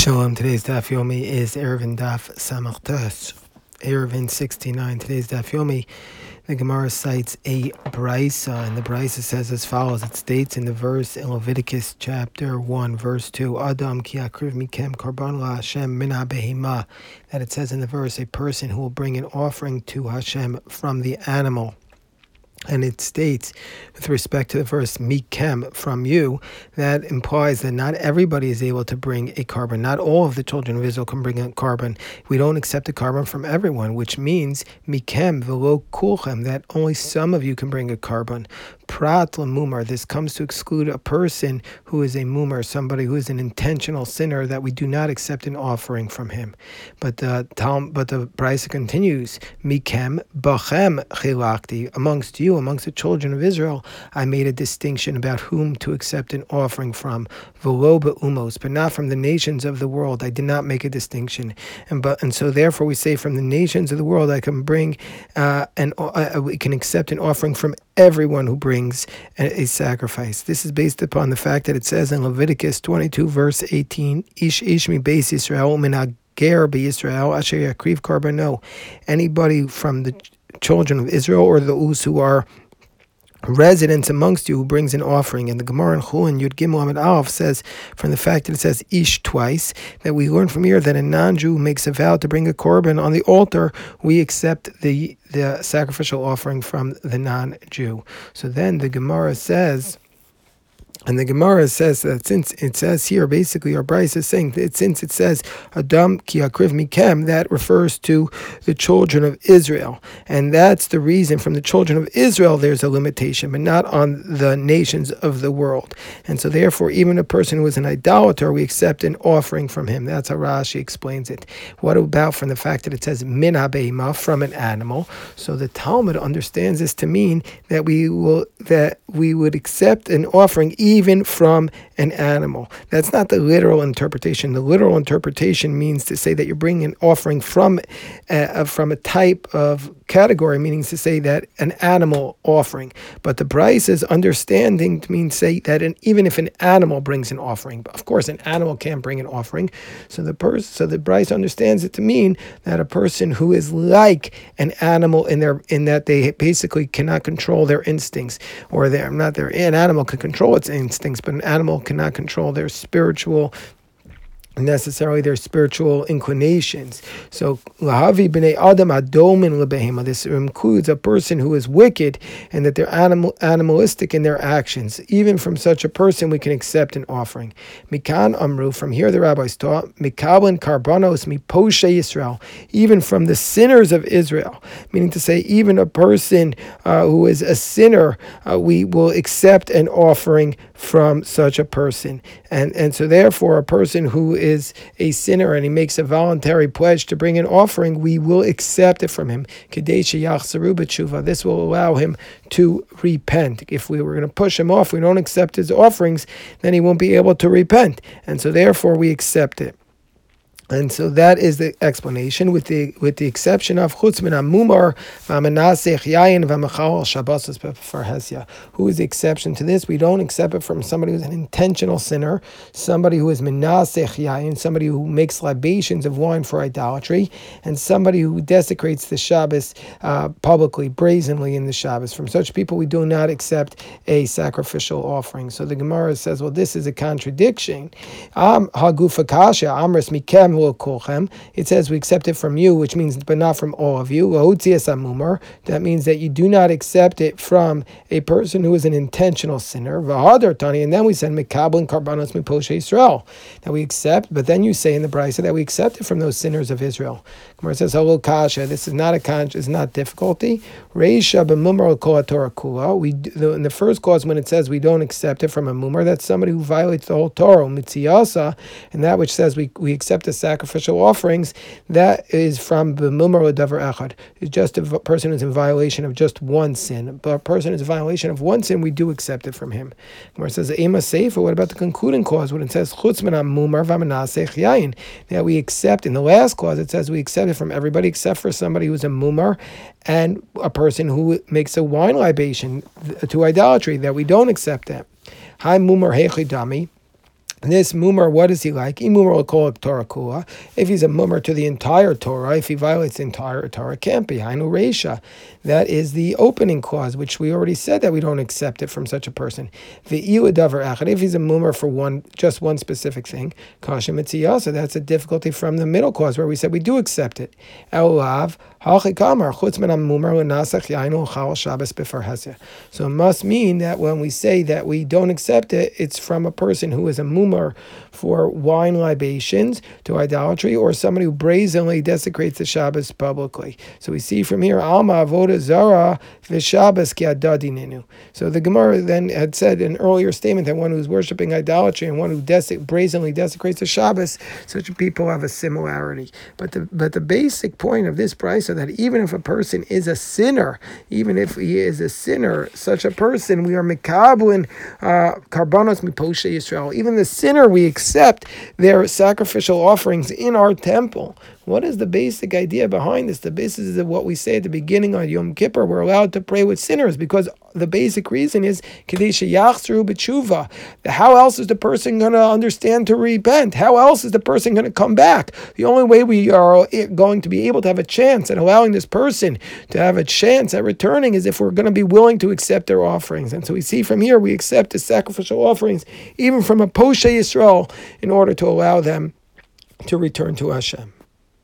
Shalom. Today's Daf Yomi is Eruvin Daf Samach Tes. Eruvin 69. Today's Daf Yomi, the Gemara cites a Braisa, and the Braisa says as follows. It states in the verse in Leviticus chapter 1, verse 2, Adam ki akriv mikem korban la Hashem min behima, that it says in the verse, a person who will bring an offering to Hashem from the animal. And it states, with respect to the verse mikem, from you, that implies that not everybody is able to bring a carbon. Not all of the children of Israel can bring a carbon. We don't accept a carbon from everyone, which means mikem velo kulchem, that only some of you can bring a carbon. Prat lemumar, this comes to exclude a person who is a mumar, somebody who is an intentional sinner, that we do not accept an offering from him. But the Braisa continues, mikem bachem chilakti, amongst you, amongst the children of Israel, I made a distinction about whom to accept an offering from. Velo be'umos, but not from the nations of the world. I did not make a distinction, and so therefore we say from the nations of the world I can bring we can accept an offering from everyone who brings a sacrifice. This is based upon the fact that it says in Leviticus 22 verse 18, Ish mi beis Yisrael min ger b'Yisrael asher yakriv karbano. Anybody from the children of Israel or those who are residents amongst you who brings an offering. And the Gemara in Chulin Yud Gimel Amud Aleph says, from the fact that it says ish twice, that we learn from here that a non-Jew who makes a vow to bring a korban on the altar, we accept the sacrificial offering from the non-Jew. So then the Gemara says, that since it says here, basically our Bryce is saying that since it says Adam ki akriv mikem, that refers to the children of Israel, and that's the reason from the children of Israel there's a limitation, but not on the nations of the world. And so therefore, even a person who is an idolater, we accept an offering from him. That's how Rashi explains it. What about from the fact that it says min habeima, from an animal? So the Talmud understands this to mean that we would accept an offering even from an animal. That's not the literal interpretation. The literal interpretation means to say that you're bringing an offering from a type of category, meaning to say that an animal offering. But the Bryce's understanding means say that even if an animal brings an offering, but of course an animal can't bring an offering. So the Bryce understands it to mean that a person who is like an animal in that they basically cannot control their instincts, or an animal can control its instincts, but an animal cannot control their spiritual inclinations. So lahavi b'nei adam adomin lebehema, this includes a person who is wicked and that they're animalistic in their actions. Even from such a person we can accept an offering. Mikan amru, from here the rabbis taught, mikablan karbanos miposhe Yisrael, even from the sinners of Israel, meaning to say even a person who is a sinner, we will accept an offering from such a person. And so therefore a person who is a sinner and he makes a voluntary pledge to bring an offering, we will accept it from him. This will allow him to repent. If we were going to push him off, we don't accept his offerings, then he won't be able to repent. And so therefore we accept it. And so that is the explanation, with the exception of chutz min hamumar v'amenasech yayin v'mechal shabbos b'farhesya. Who is the exception to this? We don't accept it from somebody who's an intentional sinner, somebody who is menasech yayin, somebody who makes libations of wine for idolatry, and somebody who desecrates the Shabbos publicly, brazenly in the Shabbos. From such people, we do not accept a sacrificial offering. So the Gemara says, well, this is a contradiction. Hagufa kasha amras mikem. It says we accept it from you, which means but not from all of you. That means that you do not accept it from a person who is an intentional sinner. And then we said mekablan karbanos miposhe Yisrael, that we accept, but then you say in the Brisa that we accept it from those sinners of Israel. Gemara says, "Hello, kasha. This is not is not difficulty. Reisha b'mumar kol Torah kula. In the first clause, when it says we don't accept it from a mumar, that's somebody who violates the whole Torah. Mitziyasa, and that which says we accept the sacrificial offerings, that is from b'mumar l'davar echad. It's just a person who's in violation of just one sin. But a person who's in violation of one sin, we do accept it from him. Gemara says, "Ema seifa." What about the concluding clause when it says chutz min hamumar v'amenasech yayin? That we accept. In the last clause, it says we accept it from everybody except for somebody who's a mumar and a person who makes a wine libation to idolatry. That we don't accept that. Hi mumar heichidami. This mumar, what is he like? Mumar will call it Torah kula. If he's a mumar to the entire Torah, if he violates the entire Torah, can't be. Hainu reisha. That is the opening clause, which we already said that we don't accept it from such a person. Ve'ilu davar achad. If he's a mumar for just one specific thing, kashem etziyasa. That's a difficulty from the middle clause where we said we do accept it. Elav. So it must mean that when we say that we don't accept it, it's from a person who is a mumar for wine libations to idolatry, or somebody who brazenly desecrates the Shabbos publicly. So we see from here, Alma avoda zara v'Shabbos ki adadinenu. So the Gemara then had said an earlier statement that one who's worshiping idolatry and one who brazenly desecrates the Shabbos, such people have a similarity. But the basic point of this price that even if a person is a sinner, even if he is a sinner, such a person, we are mekablin karbanos miposhe Yisrael. Even the sinner, we accept their sacrificial offerings in our temple. What is the basic idea behind this? The basis of what we say at the beginning on Yom Kippur, we're allowed to pray with sinners because the basic reason is Kadesha Yachzru B'tshuva. How else is the person going to understand to repent? How else is the person going to come back? The only way we are going to be able to have a chance at allowing this person to have a chance at returning is if we're going to be willing to accept their offerings. And so we see from here, we accept the sacrificial offerings even from a Poshe Yisrael in order to allow them to return to Hashem.